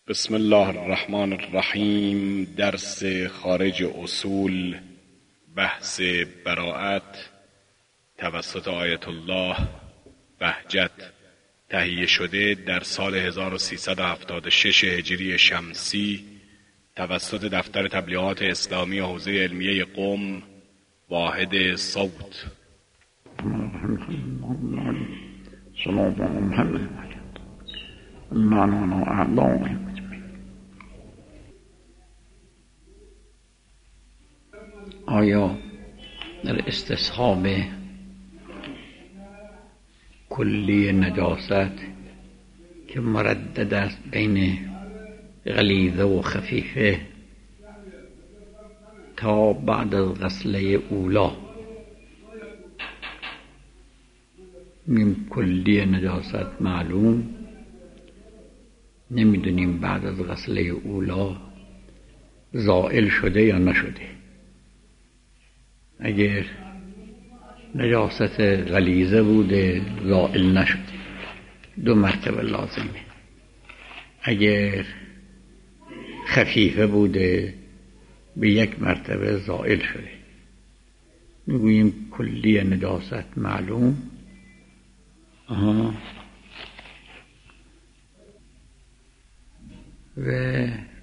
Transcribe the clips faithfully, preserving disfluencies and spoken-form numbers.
بسم الله الرحمن الرحیم. درس خارج اصول، بحث براءت توسط آیت الله بهجت، تهیه شده در سال هزار و سیصد و هفتاد و شش هجری شمسی توسط دفتر تبلیغات اسلامی حوزه علمیه قم، واحد صوت. آیا در استصحاب کلی نجاست که مردد است بین غلیظه و خفیفه تا بعد از غسله اولا، میم کلی نجاست معلوم، نمیدونیم بعد از غسله اولا زائل شده یا نشده. اگر نجاست غلیظه بوده زائل نشده، دو مرتبه لازمه. اگر خفیفه بوده به یک مرتبه زائل شده. میگوییم کلی نجاست معلوم. آها. و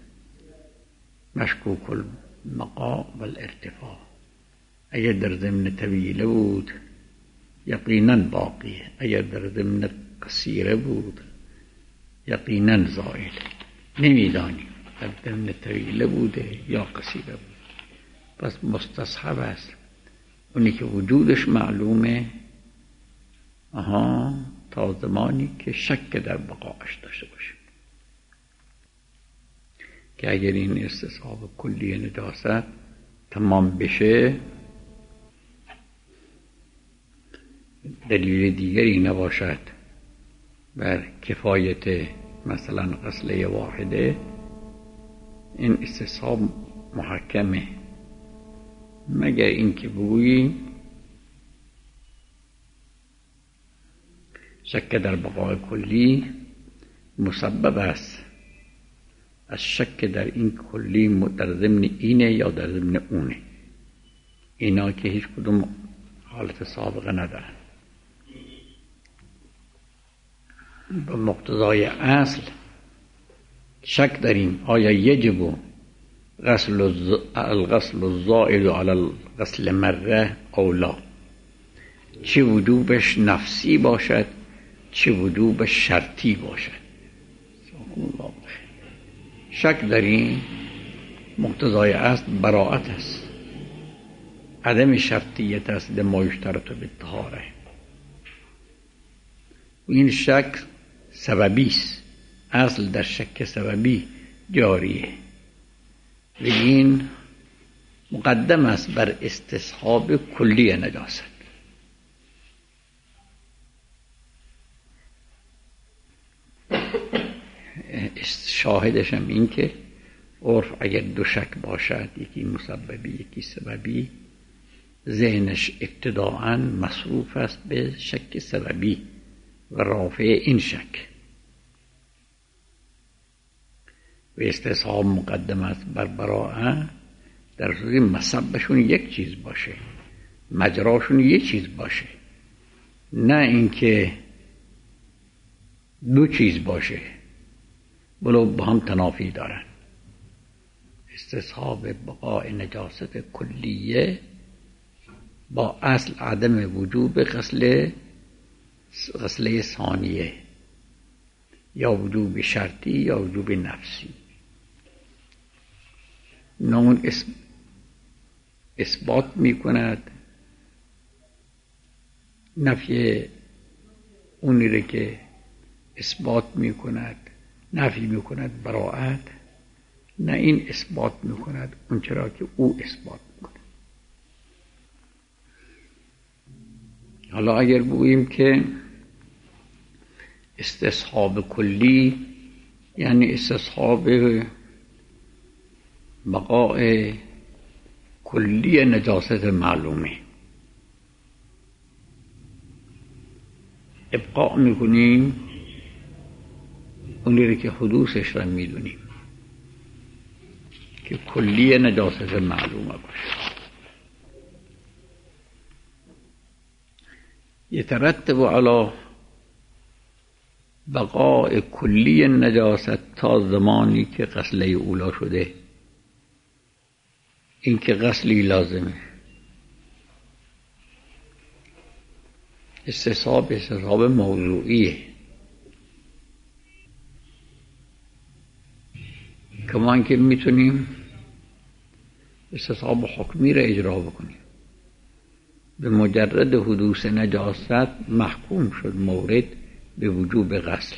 مشکوک المقا و الارتفاع، اگر در ضمن طویله بود یقینا باقیه، اگر در ضمن قصیره بود یقینا زائل. نمیدانیم در ضمن طویله بوده یا قصیره بود، پس مستصحب است اونی که وجودش معلومه، آها، تا زمانی که شک در بقاش داشته باشه. که اگر این استصحاب کلی نجاست تمام بشه، دلیل دیگری نباشد بر کفایت مثلا غسله واحده، این استصحاب محکمه، مگر اینکه بگویی شک در بقای کلی مسبب است از شک در این کلی در ضمن اینه یا در ضمن اونه. اینا که هیچ کدوم حالت سابقه ندارن. به مقتضای اصل شک داریم آیا یجب غسل الغسل الزائد علی الغسل مره او لا، چه وجوبش نفسی باشد چه وجوبش شرطی باشد. شک داریم، مقتضای اصل براءت است، عدم شرطیت است لما یشترط بالطهاره. این شک سببی است، اصل در شک سببی جاریه، لیکن مقدم است بر استصحاب کلی نجاست. شاهدش هم این که عرف اگر دو شک باشد، یکی مسببی یکی سببی، ذهنش ابتداءً مصروف است به شک سببی و رافع این شک. و استصحاب مقدم است بر براءه در صورت مصبشون یک چیز باشه، مجراشون یک چیز باشه، نه اینکه دو چیز باشه ولو با هم تنافی دارن. استصحاب بقاء نجاست کلیه با اصل عدم وجوب غسل غسله ثانیه، یا وجوب شرطی یا وجوب نفسی. نون اثبات می کند نفی اونی را که اثبات می کند نفی می کند براءت، نه این اثبات می کند اون چرا که او اثبات می کند. حالا اگر بگوییم که استصحاب کلی یعنی استصحاب بقاء کلی نجاست معلومه، ابقاء میکنیم اونی رو که حدوثش را میدونیم که کلی نجاست معلومه باشه. یترتب علی بقاء کلی نجاست تا زمانی که غسله اولا شده. این که غسلی لازمه. استصحاب استصحاب موضوعیه. کما اینکه میتونیم استصحاب حکمی را اجرا بکنیم. به مجرد حدوث نجاست محکوم شد مورد به وجوب غسل.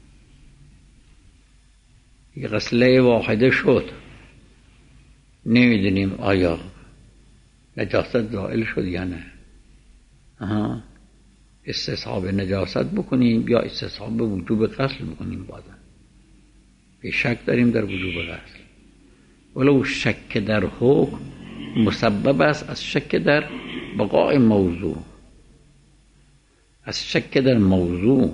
یه غسله واحده شد، نمیدونیم آیا نجاست زائل شد یا نه. آها. استصحاب نجاست بکنیم یا استصحاب وجوب غسل بکنیم. بازم به شک داریم در وجوب غسل، ولو شک در حکم مسبب است از شک در بقاء موضوع. از شک در موضوع.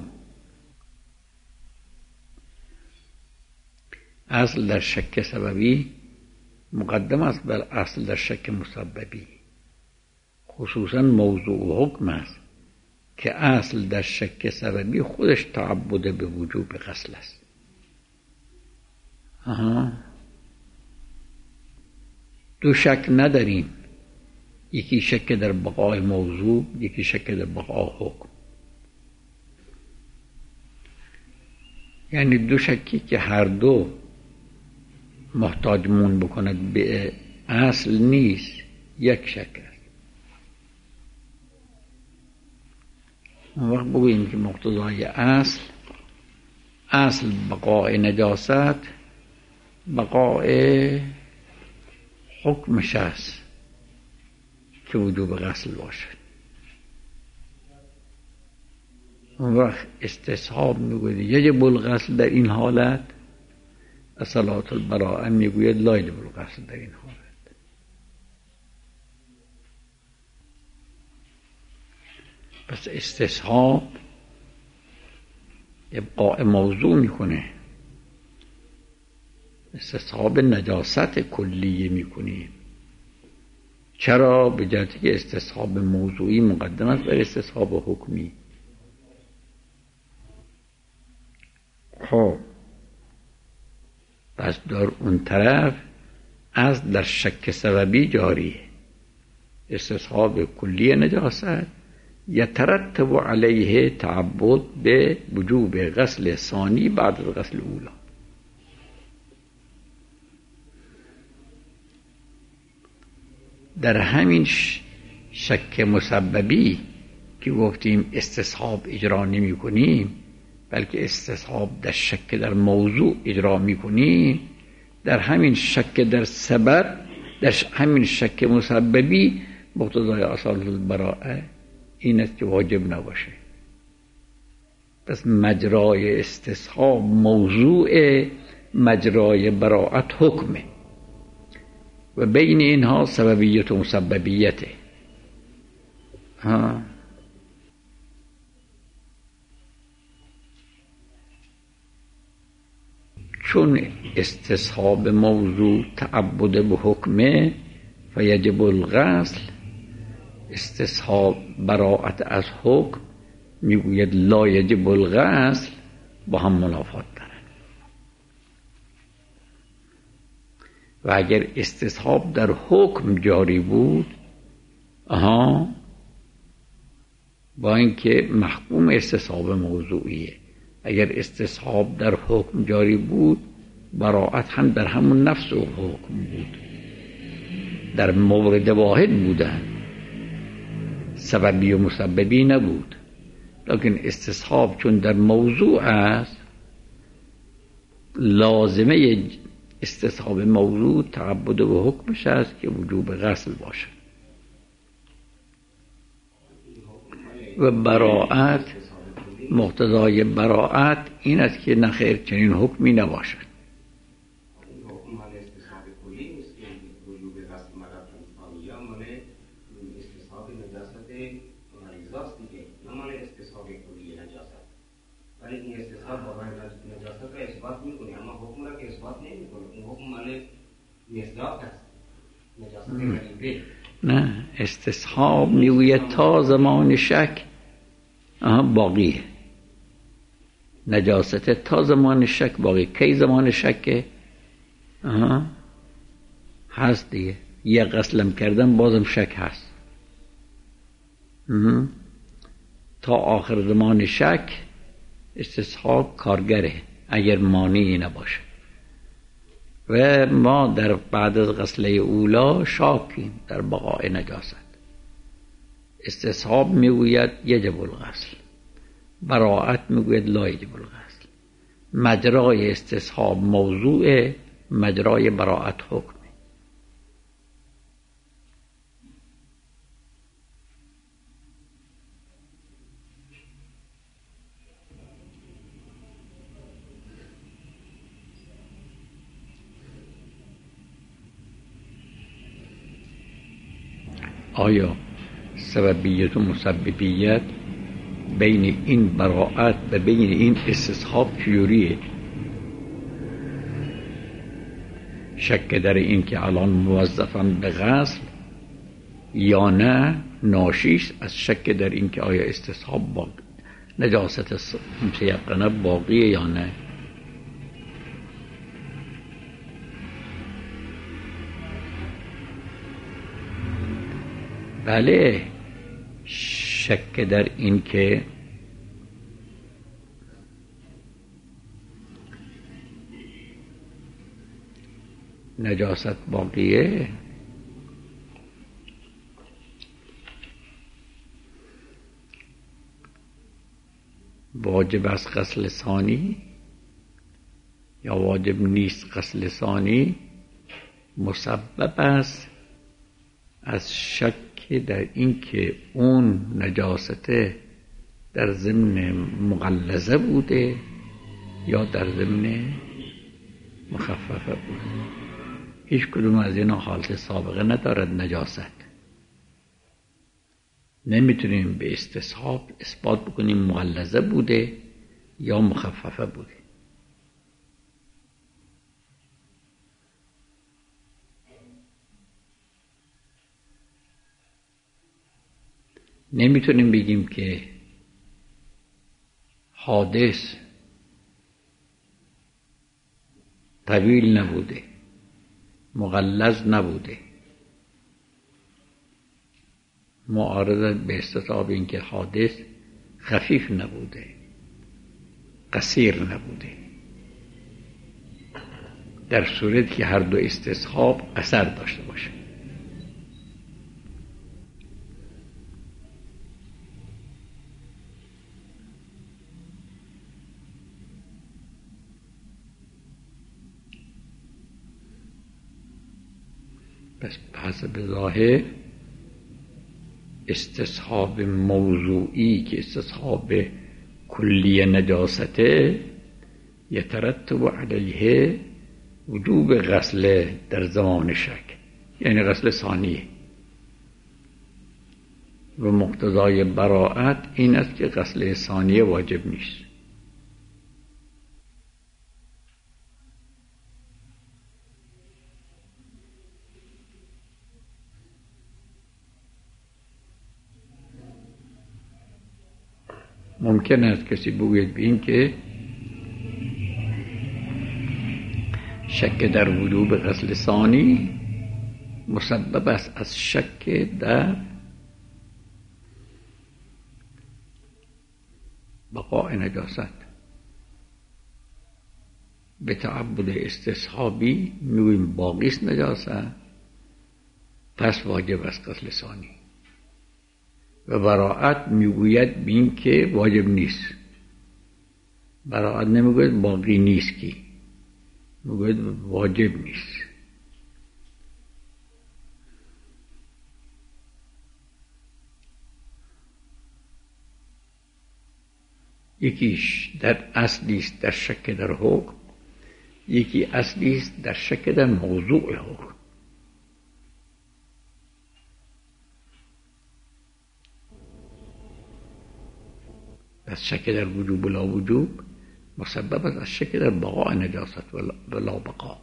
اصل در شک سببی مقدم است بر اصل در شک مسببی. خصوصا موضوع و حکم است که اصل در شک سببی خودش تعبد به وجوب غسل است. آها. دو شک نداریم، یکی شک در بقای موضوع، یکی شک در بقای حکم. یعنی دو شکی که هر دو محتاجمون بکند به اصل نیست، یک شک است. اون وقت بگوییم که مقتضای اصل اصل بقای نجاست بقای حکمش است که وجوب غسل باشد. اون وقت استصحاب میگوید یجب الغسل در این حالت، اصالات البراءه میگوید لا یجب الغسل در این حالت. پس استصحاب ابقاء موضوع میکنه، استصحاب نجاست کلیه میکنیم. چرا؟ به جهتی که استصحاب موضوعی مقدم است بر استصحاب حکمی. خب پس در اون طرف از در شک سببی جاریه. استصحاب کلیه نجاست یترتب علیه تعبد به وجوب غسل ثانی بعد از غسل اولا. در همین شک مسببی که گفتیم استصحاب اجرا نمی کنیم، بلکه استصحاب در شک در موضوع اجرا می کنیم، در همین شک در سبب، در همین شک مسببی مقتضای اصالت البراءه این است که واجب نباشه. پس مجرای استصحاب موضوع، مجرای براءت حکمه و بین اینها سببیت و مسببیته. ها چون استصحاب موضوع تعبد به حکمه فیجب الغسل، استصحاب براءت از حکم میگوید لا یجب الغسل، با هم منافات دارن. و اگر استصحاب در حکم جاری بود، آها، با اینکه محکوم استصحاب موضوعیه، اگر استصحاب در حکم جاری بود براءت هم در همون نفس و حکم بود، در مورد واحد بودن، سببی و مسببی نبود. لیکن استصحاب چون در موضوع است، لازمه استصحاب موضوع تعبد به حکمش است که وجوب غسل باشد. و براءت، مقتضای براءت این است که نخیر چنین حکمی نباشد. اثبات نمیکنه، اون حکم مال مصداق است. نجاست غریبه نه، استصحاب میگوید تا زمان شک آها باقیه، نجاست تا زمان شک باقی. کی زمان شکه؟ آها هست دیگه، یه غسلم کردم بازم شک هست. تا آخر زمان شک استصحاب کارگره اگر مانعی نباشه. و ما در بعد از غسله اولا شاکیم در بقای نجاست. استصحاب میگوید یجب الغسل، براءت میگوید لا یجب الغسل. مجرای استصحاب موضوع، مجرای براءت حکم. آیا سببیت و مسببیت بین این براءت و بین این استصحاب چجوریه؟ شک در این که الان موظفم به غسل یا نه ناشیش از شک در این که آیا استصحاب باقی، نجاست متیقنه باقیه یا نه. بله، شک در این که نجاست باقیه واجب است غسل ثانی یا واجب نیست غسل ثانی، مسبب است از شک در این که اون نجاست در ضمن مغلظه بوده یا در ضمن مخففه بوده. هیچ کدوم از اینا حالت سابقه ندارد نجاست. نمیتونیم به استصحاب اثبات بکنیم مغلظه بوده یا مخففه بوده. نمیتونیم بگیم که حادث طویل نبوده، مغلظ نبوده، معارضت به استصحاب این که حادث خفیف نبوده، قصیر نبوده، در صورتی که هر دو استصحاب اثر داشته باشه. پس حسب ظاهر استصحاب موضوعی که استصحاب کلی نجاسته یترتب علیه وجوب غسل در زمان شک، یعنی غسل ثانیه. و مقتضای براءت این است که غسل ثانیه واجب نیست. ممکن است کسی بگوید به این که شک در وجوب غسل ثانی مسبب است از شک در بقاء نجاست. به تعبد استصحابی میگوییم باقی است نجاست، پس واجب است غسل ثانی. و براءت میگوید بین که واجب نیست. براءت نمیگوید باقی نیست، کی میگوید واجب نیست. یکیش در اصلی است در شک در حکم، یکی اصلی است در شک در موضوع حکم. از شک در وجوب لا وجوب مسبب است از شک در بقاء نجاست و لا بقا.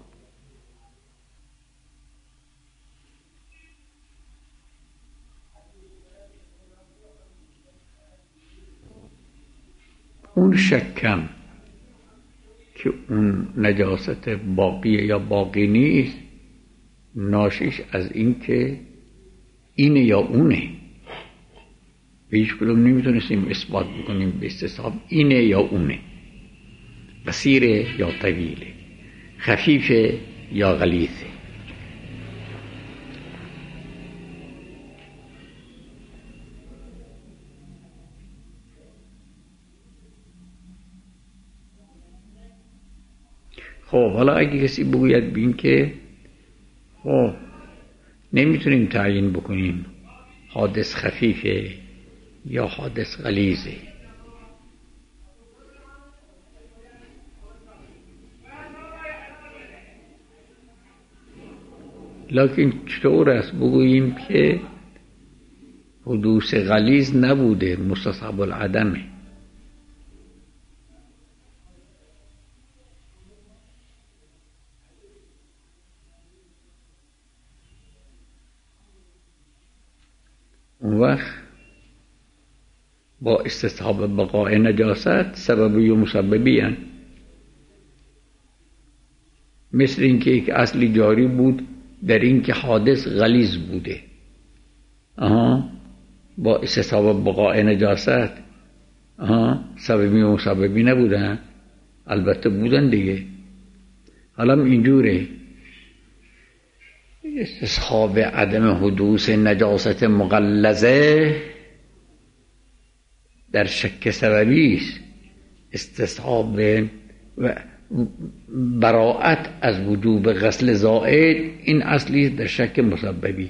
اون شکم که اون نجاست باقیه یا باقی نیست، ناشیش از این که اینه یا اونه. به هیچ کدوم نمیتونستیم اثبات بکنیم به استصحاب اینه یا اونه، قصیره یا طویله، خفیفه یا غلیظه. خب حالا اگه کسی بگوید بین که خب نمیتونیم تعیین بکنیم حادث خفیفه یا حادث غلیظه، لکن چطور است بگوییم که حدوث غلیظ نبوده، مستصحب العدمه؟ اون وقت با استصحاب بقاء نجاست سببی و مسببی هن. مثل اینکه یک اصلی جاری بود در این که حادث غلیظ بوده، آها با استصحاب بقاء نجاست آها سببی و مسببی نبودن؟ البته بودن دیگه. حالا اینجوره استصحاب عدم حدوث نجاست مغلظه در شک سببی است، استصحاب و براءت از وجوب غسل زائد این اصلی در شک مسببی،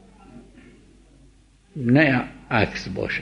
نه عکس باشه.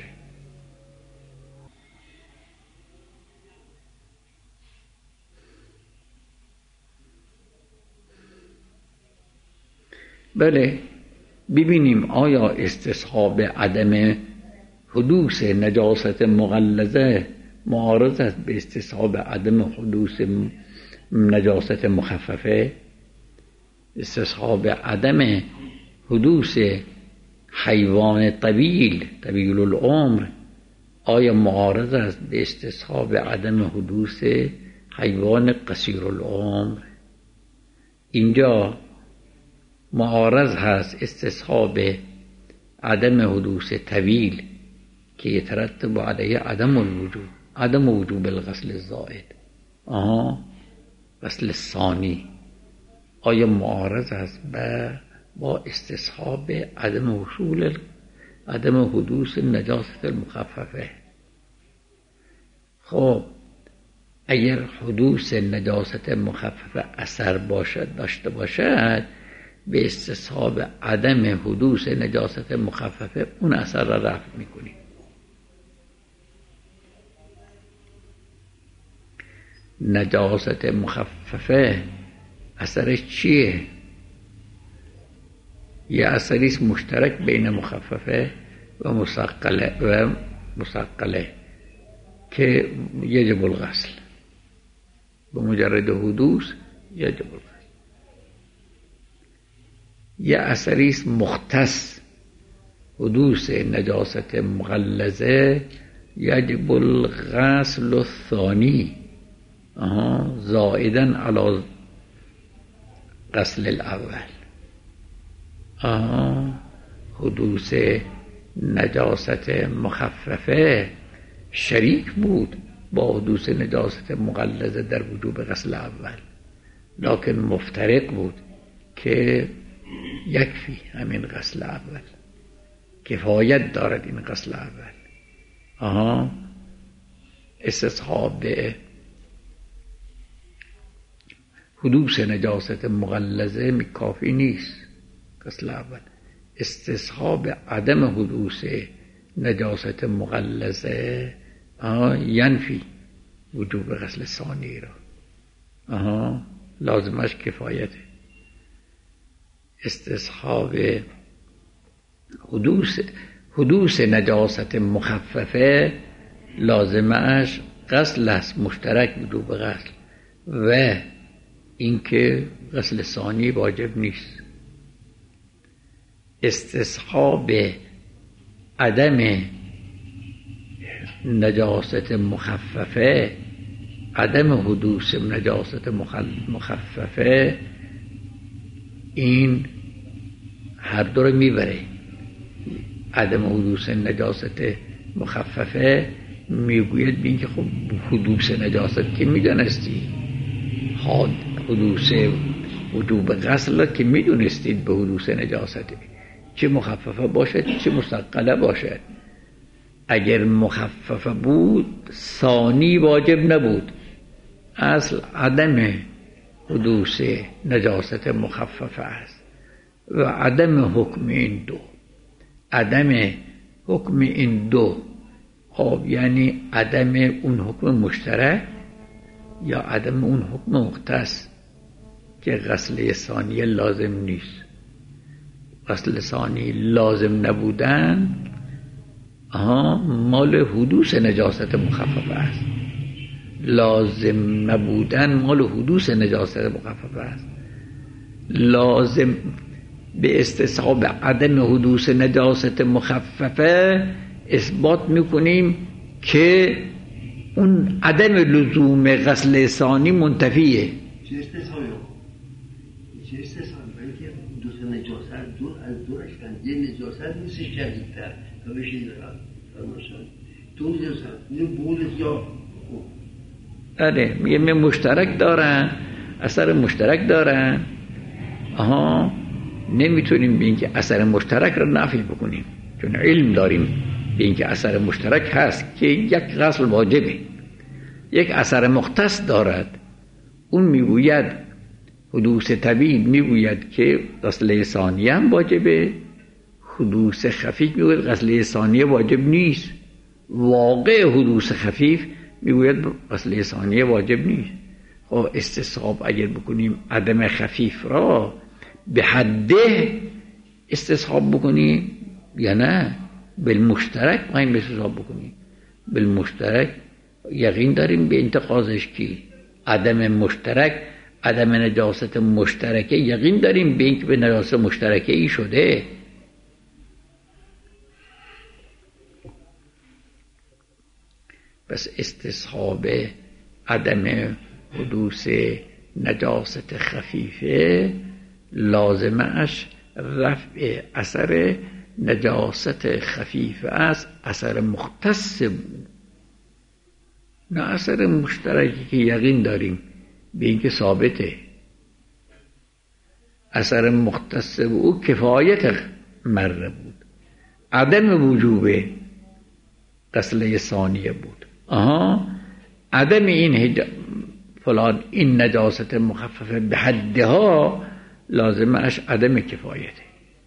بله ببینیم آیا استصحاب عدم حدوث نجاست مغلظه معارض است به استصحاب عدم حدوث نجاست مخففه؟ استصحاب عدم حدوث حیوان طویل طویل العمر آیا معارض است به استصحاب عدم حدوث حیوان قصیر العمر؟ اینجا معارض هست استصحاب عدم حدوث طویل که يترتب علیه عدم الوجوب عدم وجوب الغسل الزائد، آها غسل ثانی آیا معارض است با استصحاب عدم وصول عدم حدوث نجاست المخففه؟ خب اگر حدوث نجاست مخففه اثر باشد داشته باشد به استصحاب عدم حدوث نجاست مخففه اون اثر را رفع میکنیم. نجاست مخففه اثرش چیه؟ یه اثریست مشترک بین مخففه و مسقله و مسقله که یجب الغسل، به مجرد حدوث یجب الغسل. یه اثریست مختص حدوث نجاست مغلظه یجب الغسل الثانی آها زائدا علی غسل الاول. آها حدوث نجاست مخففه شریک بود با حدوث نجاست مغلظه در وجوب غسل اول، لکن مفترق بود که یکفی همین غسل اول، کفایت دارد این غسل اول. آها استصحاب حدوث نجاست مغلظه کافی نیست غسل اول، استصحاب عدم حدوث نجاست مغلظه ینفی وجوب غسل ثانی را. آها لازمش کفایته. استصحاب حدوث حدوث نجاست مخففه لازمش غسل است، مشترک وجوب غسل، و اینکه غسل ثانی واجب نیست. استصحاب عدم نجاست مخففه، عدم حدوث نجاست مخففه، این هر دو رو میبره. عدم حدوث نجاست مخففه میگوید بین که خب حدوث نجاست که میدانستی، حدوث وجوب غسل که میدونستید به حدوث نجاست، چه مخففه باشد چه مستقله باشد. اگر مخففه بود ثانی واجب نبود. اصل عدم حدوث نجاست مخففه است و عدم حکم این دو. عدم حکم این دو خب یعنی عدم اون حکم مشترک یا عدم اون حکم مختص که غسل ثانیه لازم نیست. غسل ثانی لازم نبودن آها مال حدوث نجاست مخففه است، لازم نبودن مال حدوث نجاست مخففه است. لازم به استصحاب عدم حدوث نجاست مخففه اثبات میکنیم که اون عدم لزوم غسل ثانی منتفیه. چه استصحابی؟ چه استصحابی؟ برای که حدوث نجاست دور از دورش کن، یه نجاست نیست شدیدتر تا بشه دارم فرماشن تو نجاست اینو بودت یا آره میگه می مشترک دارن، اثر مشترک دارن. آها نمیتونیم به اینکه اثر مشترک رو نفی بکنیم، چون علم داریم به اینکه اثر مشترک هست که یک غسل واجبه. یک اثر مختص دارد، اون میگوید حدوث طبیعی میگوید که غسل ثانیه هم واجبه، حدوث خفیف میگوید غسل ثانیه واجب نیست. واقع حدوث خفیف میگوید غسل ثانیه واجب نیست. خب استصحاب اگر بکنیم عدم خفیف را به حده استصحاب بکنیم یا نه بالمشترک باید استصحاب بکنیم. بالمشترک یقین داریم به انتقاضش کی عدم مشترک، عدم نجاست مشترکه یقین داریم به اینکه به نجاست مشترکه ای شده. پس استصحاب عدم حدوث نجاست خفیفه لازمش رفع اثر نجاست خفیفه است، اثر مختص بود نه اثر مشترکی که یقین داریم به اینکه ثابته. اثر مختص او کفایت مره بود، عدم وجوب غسل ثانیه بود. آها عدم این هج... فلان این نجاست مخففه به حدها لازمش عدم کفایته.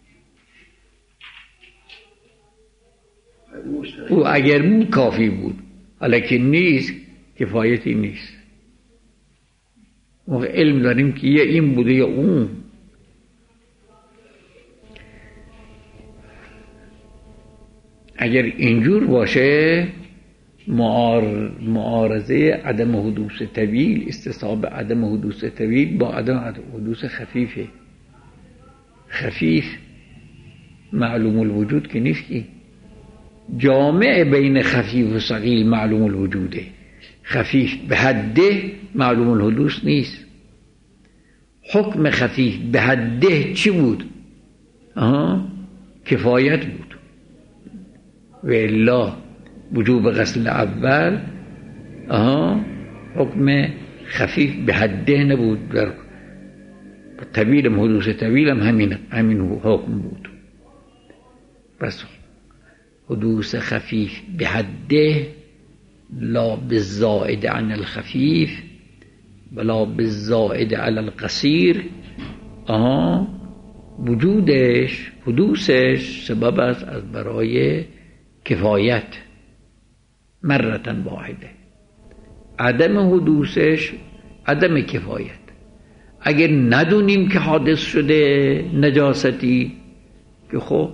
او اگر بود کافی بود، حالا که نیست کفایتی نیست. ما علم داریم که یه این بوده یا اون. اگر اینجور باشه معار... معارضه عدم حدوث طویل، استصحاب عدم حدوث طویل با عدم حدوث خفیفه. خفیف معلوم الوجود که نیست، که جامع بین خفیف و ثقیل معلوم الوجوده. خفیف به حده معلوم الحدوث نیست. حکم خفیف به حده چی بود؟ آها کفایت بود. و الا وجوب غسل اول آها حکم خفیف به حده نبود، در طویل حدوث طویل هم همین همین حکم بود. پس حدوث خفیف به حده لا بالزائد عن الخفیف ولا بالزائد علی القصیر. آها وجودش حدوثش سبب است از برای کفایت مرتن واحده، عدم حدوثش عدم کفایت. اگر ندونیم که حادث شده نجاستی که خب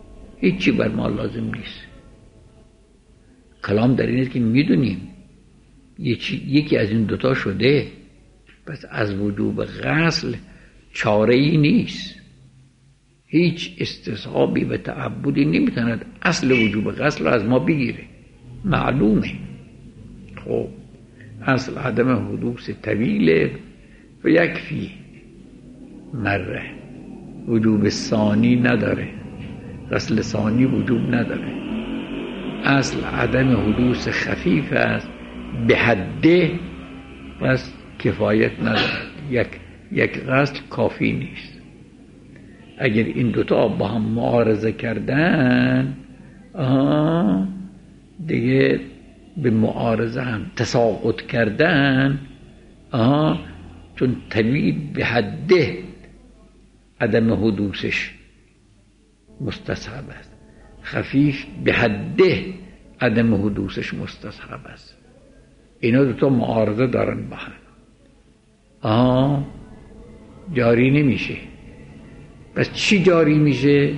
هیچی بر ما لازم نیست. کلام در این است که میدونیم یکی از این دوتا شده، پس از وجوب غسل چاره ای نیست. هیچ استصحابی و تعبدی نمیتواند اصل وجوب غسل را از ما بگیره، معلومه. خب اصل عدم حدوث طویله و یکفی مره، وجوب ثانی نداره، غسل ثانی وجوب نداره. اصل عدم حدوث خفیف است به حده، پس کفایت نداره، یک یک غسل کافی نیست. اگر این دوتا با هم معارضه کردن آه دیگه به معارضه هم تساقط کردن، آه چون طویل به حده عدم حدوثش مستصحب است، خفیف به حده عدم حدوثش مستصحب است. اینا دوتا معارضه دارن با هم، آه جاری نمیشه. پس چی جاری میشه؟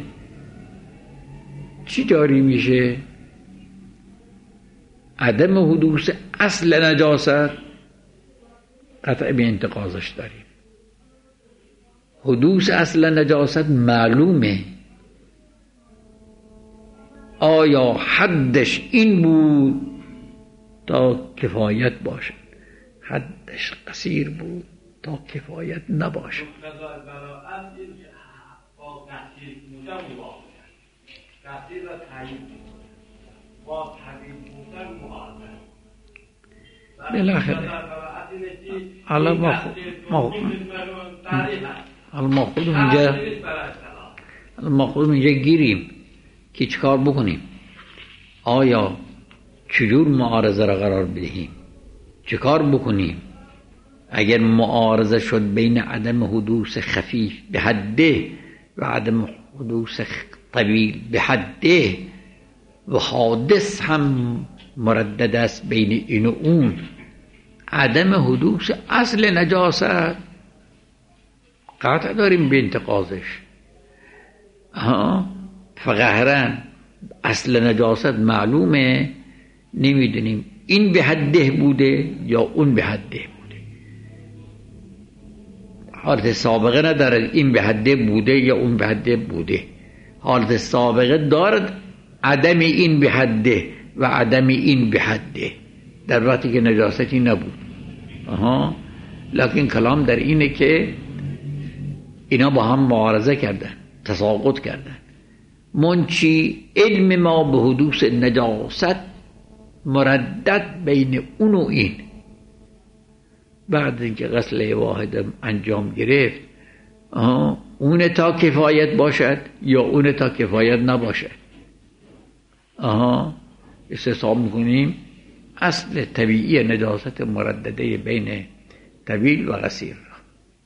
چی جاری میشه؟ عدم حدوث اصل نجاست قطع به انتقاضش داریم. حدوث اصل نجاست معلومه، آیا حدش این بود تا کفایت باشد، حدش قصیر بود تا کفایت نباشد. بالاخره حالا ما ما خودمون اینجا ما خودمون اینجا گیریم که چیکار بکنیم. آیا چجور معارضه را قرار بدهیم؟ چیکار بکنیم؟ اگر معارضه شد بین عدم حدوث خفیف به حده و عدم حدوث طویل به حده و حادث هم مردد است بین این و اون، عدم حدوث اصل نجاست قطع داریم به انتقاضش. ها فقهرن اصل نجاست معلومه، نمیدونیم این به حده بوده یا اون به حده بوده. حالت سابقه ندارد این به حده بوده یا اون به حده بوده، حالت سابقه دارد عدم این به حده و عدم این به حده در وقتی که نجاستی نبود. آها لکن کلام در اینه که اینا با هم معارضه کردن، تساقط کردن. منچی علم ما به حدوث نجاست مردد بین اون و این. بعد اینکه غسل واحد انجام گرفت، اون تا کفایت باشد یا اون تا کفایت نباشد، آها استصحاب میکنیم اصل طبیعی نجاست مردده بین طویل و قصیر را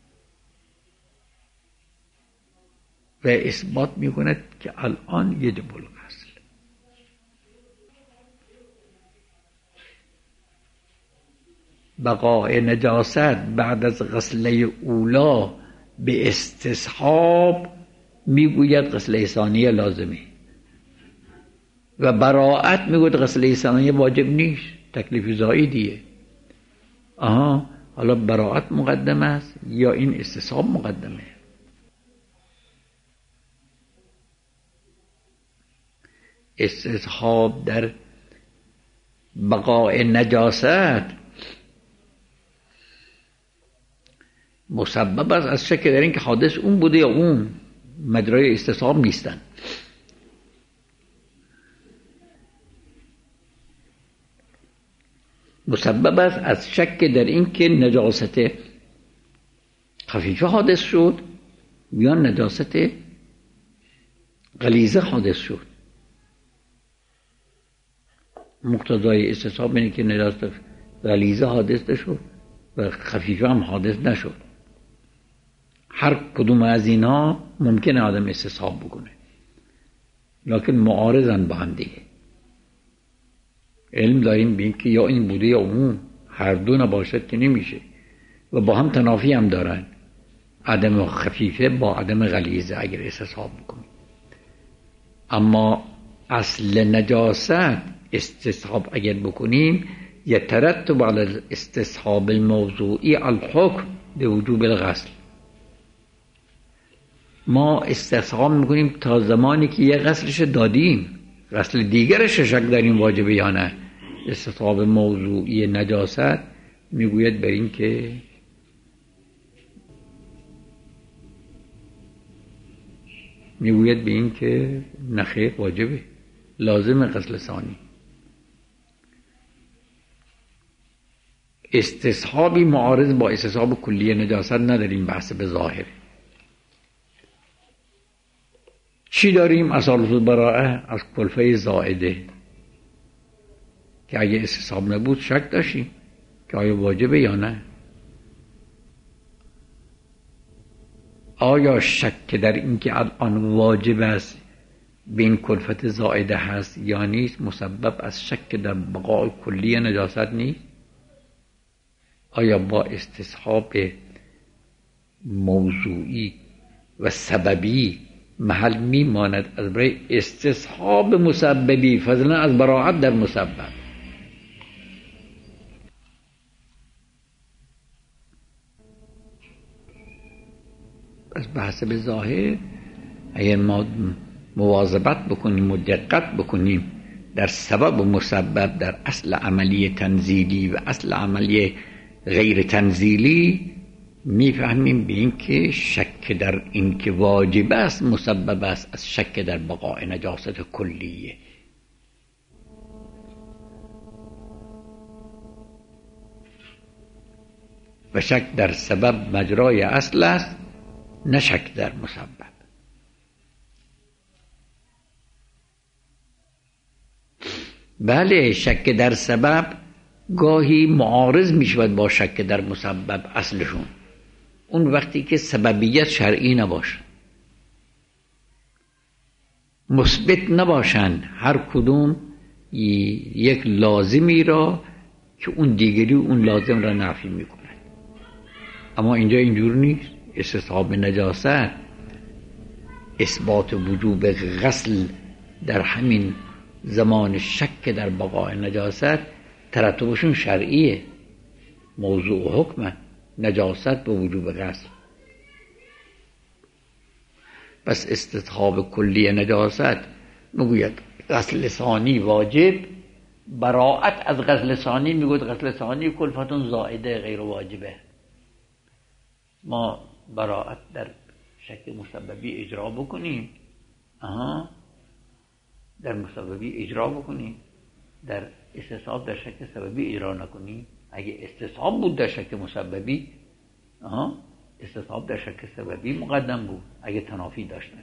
و اثبات میکند که الان یجب الغسل. بقای نجاست بعد از غسله اولا به استصحاب میگوید غسله ثانیه لازمه و براءت میگوید غسله ثانیه واجب نیست، تکلیف زایدیه. آها حالا براءت مقدم است یا این استصحاب مقدمه؟ استصحاب در بقای نجاست مسبب است از شک در این که حادث اون بوده یا اون، مجرای استصحاب نیستن. مسبب است از شک در این که نجاست خفیفه حادث شد یا نجاست غلیظه حادث شد. مقتضای استصحاب اینه که نجاست غلیظه حادث نشد و خفیفه هم حادث نشد. هر کدوم از اینا ممکنه آدم استصحاب بکنه، لکن معارضن با هم دیگه. علم داریم بین که یا این بوده یا اون، هر دو نباشد که نمیشه و با هم تنافی هم دارن، عدم خفیفه با عدم غلیظه اگر استصحاب بکنیم. اما اصل نجاست استصحاب اگر بکنیم یترتب علی الاستصحاب الموضوعی الحکم به وجوب الغسل. ما استصحاب میکنیم تا زمانی که یه غسلش دادیم، غسل دیگرش شک داریم واجبه یا نه. استصحاب موضوعی نجاست میگوید بر این که میگوید به این که نخیر واجبه، لازم غسل ثانی. استصحابی معارض با استصحاب کلی نجاست نداریم، بحث به ظاهر. چی داریم؟ اصالت البراءه از کلفه زائده که اگه استصحاب نبود شک داشتیم که آیا واجبه یا نه. آیا شک در این که الان واجب است به این کلفت زائده هست یا نیست مسبب از شک در بقای کلی نجاست نیست؟ آیا با استصحاب موضوعی و سببی محل میماند از برای استصحاب مسببی، فضلا از براعت در مسبب؟ از بحث به ظاهر اگر ما مواظبت بکنیم و دقت بکنیم در سبب و مسبب، در اصل عملی تنزیلی و اصل عملی غیر تنزیلی، میفهمیم به این که شک در این که واجب است مسبب است از شک در بقای نجاست کلیه. و شک در سبب مجرای اصل است، نه شک در مسبب. بله، شک در سبب گاهی معارض می شود با شک در مسبب اصلشون، اون وقتی که سببیت شرعی نباشه، مثبت نباشن هر کدوم یک لازمی را که اون دیگری اون لازم را نفی می کند. اما اینجا اینجور نیست. استصحاب نجاست، اثبات وجوب غسل در همین زمان شک در بقای نجاست، ترتبشون شرعیه، موضوع حکم نجاست به وجوب غسل. پس استصحاب کلی نجاست میگوید غسل ثانی واجب، براعت از غسل ثانی میگوید غسل ثانی کلفتون زائده غیر واجبه. ما براعت در شک مسببی اجرا بکنیم، آها در مسببی اجرا بکنیم، در استصحاب در شک سببی اجرا نکنیم. اگه استصحاب بود در شک مسببی، آها استصحاب در شک سببی مقدم بود اگه تنافی داشتن.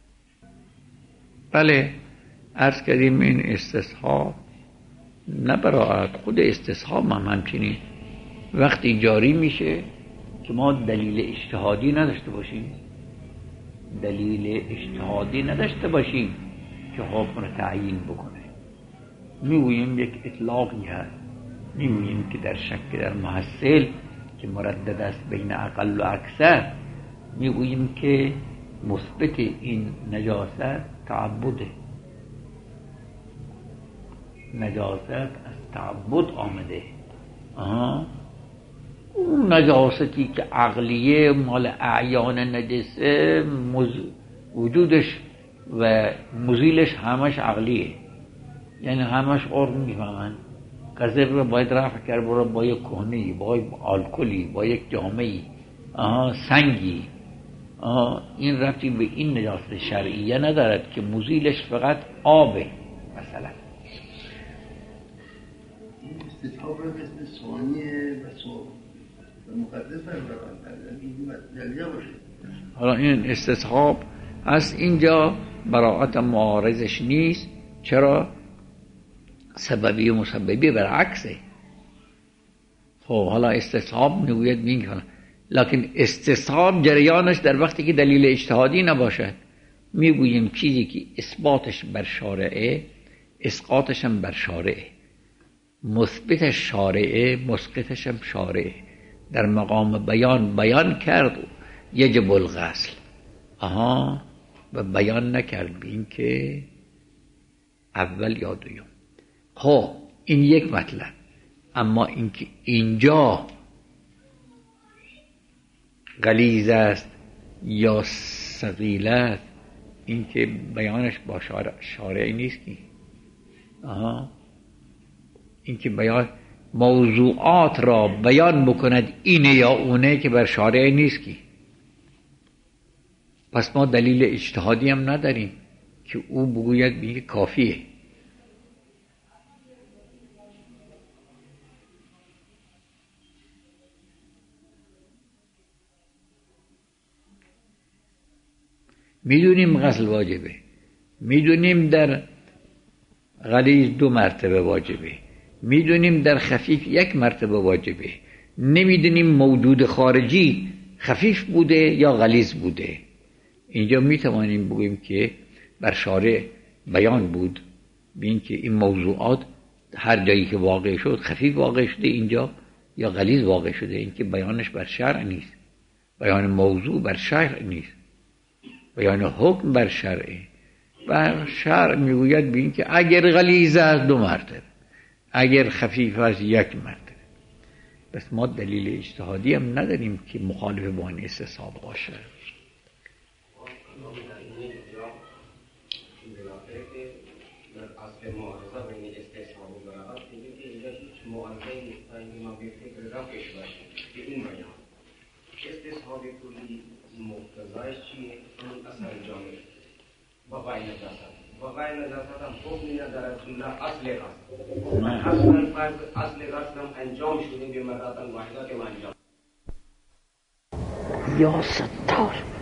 بله، عرض کردیم این استصحاب نه براعت، خود استصحاب هم همچنین وقتی جاری میشه که ما دلیل اجتهادی نداشته باشیم، دلیل اجتهادی نداشته باشیم که حکم رو تعیین بکنه. میگوییم یک اطلاقی هست، میگوییم که در شک در محصل که مردد است بین اقل و اکثر، میگوییم که مثبت این نجاست تعبده، نجاست از تعبد آمده. آها اون نجاستی که عقلیه مال اعیان نجسه مز... وجودش و مزیلش همش عقلیه، یعنی همش عرف میفهمن قذر رو باید رفع کرد برو با یک کهنه‌ای، با یک الکلی، با یک جامعی، آها سنگی. آها این رفتی به این نجاست شرعیه ندارد که مزیلش فقط آبه. مثلا استصحاب رو مثل ثانیه و مقدس باشه. حالا این استصحاب از اینجا براعت معارضش نیست. چرا؟ سببی و مسببی برعکسه. خب حالا استصحاب میگوید میگه، لکن استصحاب جریانش در وقتی که دلیل اجتهادی نباشد. میگوییم چیزی که اثباتش بر شارعه، اسقاطش هم بر شارعه، مثبتش شارعه، مسقطش هم شارعه، در مقام بیان بیان کرد یجب الغسل، آها و بیان نکرد به این که اول یا دوم. خب این یک مطلب. اما اینکه اینجا غلیظ است یا ثقیل است، این که بیانش با شارع شارعی نیست که آها این که بیان موضوعات را بیان بکند اینه یا اونه که بر شارعی نیست که. پس ما دلیل اجتهادی هم نداریم که او بگوید بگه کافیه. میدونیم غسل واجبه، میدونیم در غلیظ دو مرتبه واجبه، میدونیم در خفیف یک مرتبه واجبه، نمیدونیم موجود خارجی خفیف بوده یا غلیظ بوده. اینجا میتوانیم بگوییم که بر شارع بیان بود ببین که این موضوعات هر جایی که واقع شد خفیف واقع شده اینجا یا غلیظ واقع شده. این که بیانش بر شرع نیست، بیان موضوع بر شرع نیست، بیان حکم بر شرعه. بر شرع میگوید ببین که اگر غلیظ است دو مرتبه، اگر خفیف است یک مرتبه. بس ما دلیل اجتهادی هم نداریم که مخالف با این استصحاب باشه. استصحاب کلی مقتضایش چیه؟ اون اصل جامعه بقای نجاست بقای نجاست هم حکمی ندارد نه اصل قصد اصلا فرض اصل قصد هم انجام شده به مراتب واحده که من انجام یا ستار